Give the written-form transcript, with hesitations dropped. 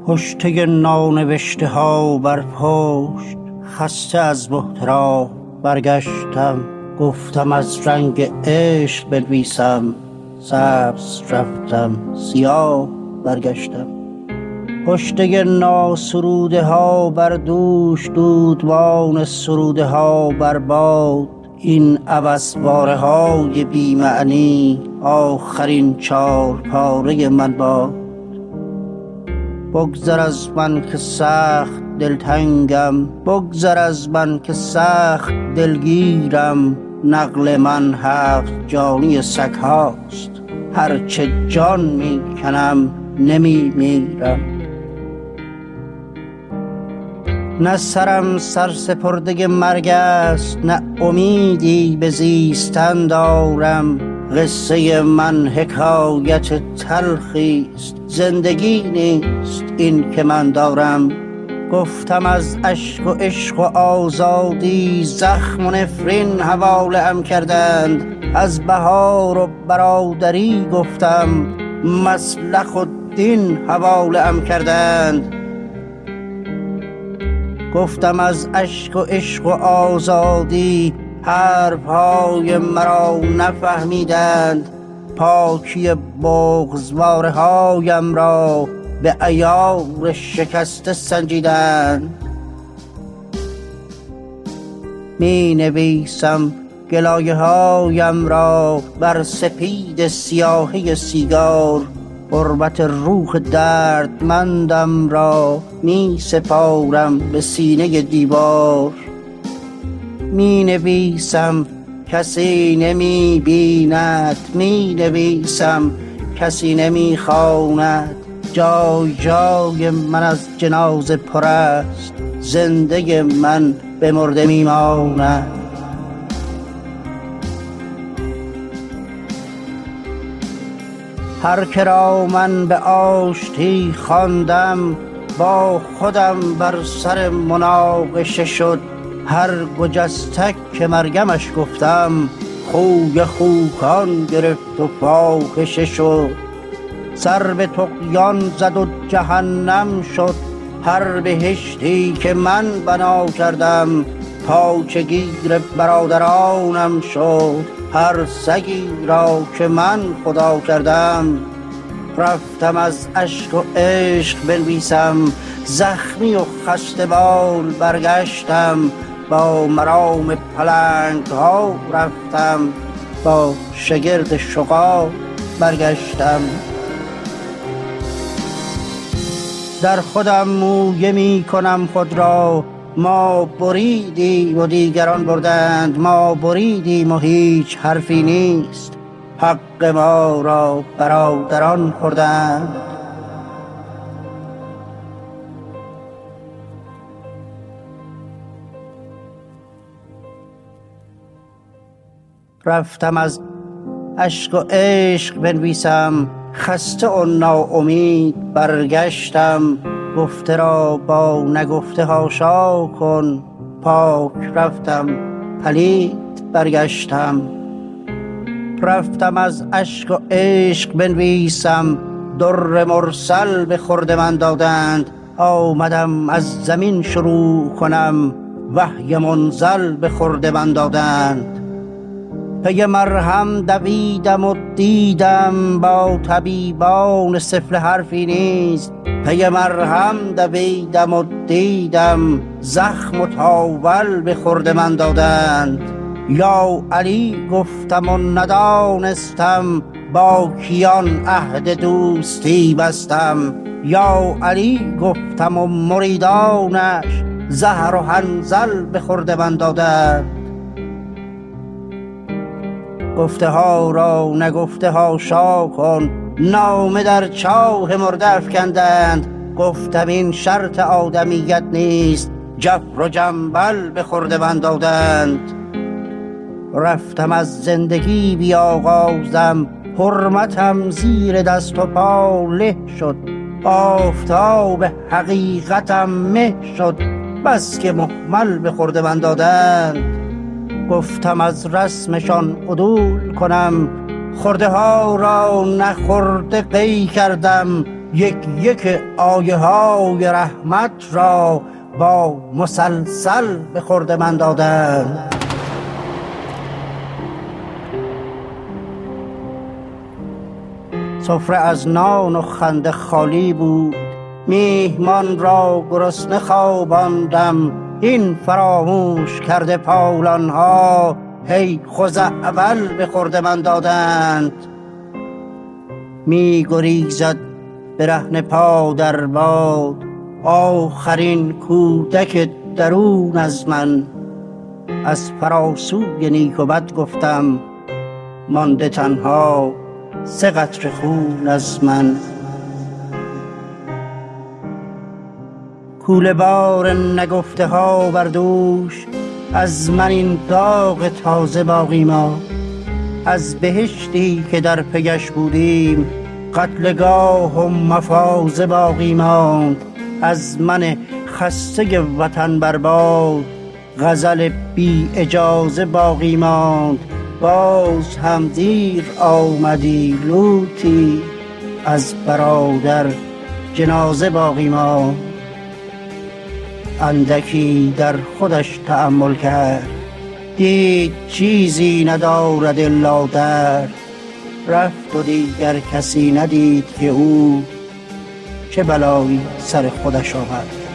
پشته نانوشته ها بر پشت، خسته از بحترا برگشتم. گفتم از رنگ عشق بنویسم، سبز رفتم سیاه برگشتم. پشته ناسروده ها بر دوش، دودمان سروده ها بر باد. این عبث‌باره های بی معنی، آخرین چارپاره من باد. بگذر از من که سخت دلتنگم، بگذر از من که سخت دلگیرم. نقل من هفت جانی سگ هاست، هرچه جان می کنم نمی میرم. نه سرم سرسپرده مرگ است، نه امیدی به زیستن دارم. قصه من حکایت تلخی است، زندگی نیست این که من دارم. گفتم از اشک و عشق و آزادی، زخم و نفرین حواله ام کردند. از بهار و برادری گفتم، مسلخ و دین حواله ام کردند. گفتم از اشک و عشق و آزادی، حرفهای مرا نفهمیدند. پاکی بغض‌واره هایم را به عیار شکسته سنجیدند. می نویسم گلایه هایم را بر سپید سیاهی سیگار. غربت روح دردمندم را می سپارم به سینه دیوار. می نویسم کسی نمی بیند، می نویسم کسی نمی خواند. جای جای من از جنازه پر است، زنده من به مرده می ماند. هر که را من به آشتی خواندم، با خودم بر سر مناقشه شد. هر گجستک که مرگمش گفتم، خوی خوکان گرفت و فاحشه شد. سر به طغیان زد و جهنم شد، هر بهشتی که من بنا کردم. پاچه گیر برادرانم شد، هر سگی را که من خدا کردم. رفتم از اشک و عشق بنویسم، زخمی و خسته بال برگشتم. با مرام پلنگ ها رفتم، با شگرد شغال برگشتم. در خودم مویه می کنم خود را، ما بریدیم و دیگران بردند. ما بریدیم و هیچ حرفی نیست، حق ما را برادران خوردند. رفتم از اشک و عشق بنویسم، خسته و ناامید برگشتم. گفته را با نگفته حاشا کن، پاک رفتم پلید برگشتم. رفتم از اشک و عشق بنویسم، در مرسل به خورد من دادند. آمدم از زمین شروع کنم، وحی منزل به خورد من دادند. پی مرهم دویدم و دیدم، با طبیبان سفله حرفی نیست. پی مرهم دویدم و دیدم، زخم و تاول به خورد من دادند. یا علی گفتم و ندانستم، با کیان عهد دوستی بستم. یا علی گفتم و مریدانش، زهر و حنظل به خورد من دادند. گفته ها را نگفته حاشا کن، نامه در چاه مرده افکندند. گفتم این شرط آدمیت نیست، جبر و جنبل به خورد من دادند. رفتم از زندگی بیاغازم، حرمتم زیر دست و پا له شد. آفتاب حقیقتم مه شد، بس که مهمل به خورد من دادند. گفتم از رسمشان عدول کنم، خورده ها را نخورده قی کردم. یک یک آیه های رحمت را با مسلسل به خورد من دادند. سفره از نان و خنده خالی بود، میهمان را گرسنه خواباندم. این فراموش کرده پالان ها هی خزعبل به خورد من دادند. می گریزد برهنه پا در باد آخرین کودک درون از من. از فراسوی نیک و بد گفتم، مانده تنها 3 قطره خون از من. کوله بار نگفته ها بر دوش، از من این داغ تازه باقی ماند. از بهشتی که در پیش بودیم، قتلگاه و مفازه باقی ماند. از من خسته وطن برباد، غزل بی اجازه باقی ماند. باز هم دیر آمدی لوتی، از برادر جنازه باقی ماند. اندکی در خودش تأمل کرد، دید چیزی ندارد الا درد. رفت و دیگر کسی ندید که او چه بلایی سر خودش آورد.